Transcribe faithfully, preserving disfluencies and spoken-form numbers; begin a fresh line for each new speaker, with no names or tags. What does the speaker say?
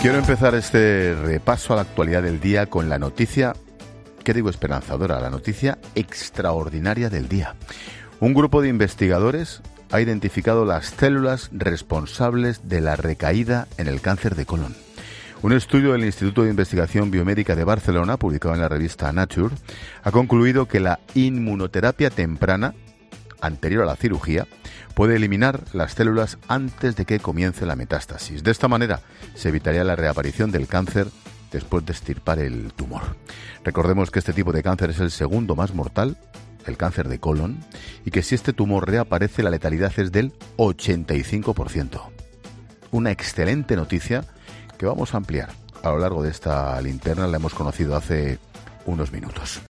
Quiero empezar este repaso a la actualidad del día con la noticia, ¿qué digo esperanzadora? La noticia extraordinaria del día. Un grupo de investigadores ha identificado las células responsables de la recaída en el cáncer de colon. Un estudio del Instituto de Investigación Biomédica de Barcelona, publicado en la revista Nature, ha concluido que la inmunoterapia temprana, anterior a la cirugía, puede eliminar las células antes de que comience la metástasis. De esta manera se evitaría la reaparición del cáncer después de extirpar el tumor. Recordemos que este tipo de cáncer es el segundo más mortal, el cáncer de colon, y que si este tumor reaparece la letalidad es del ochenta y cinco por ciento. Una excelente noticia que vamos a ampliar a lo largo de esta linterna, la hemos conocido hace unos minutos.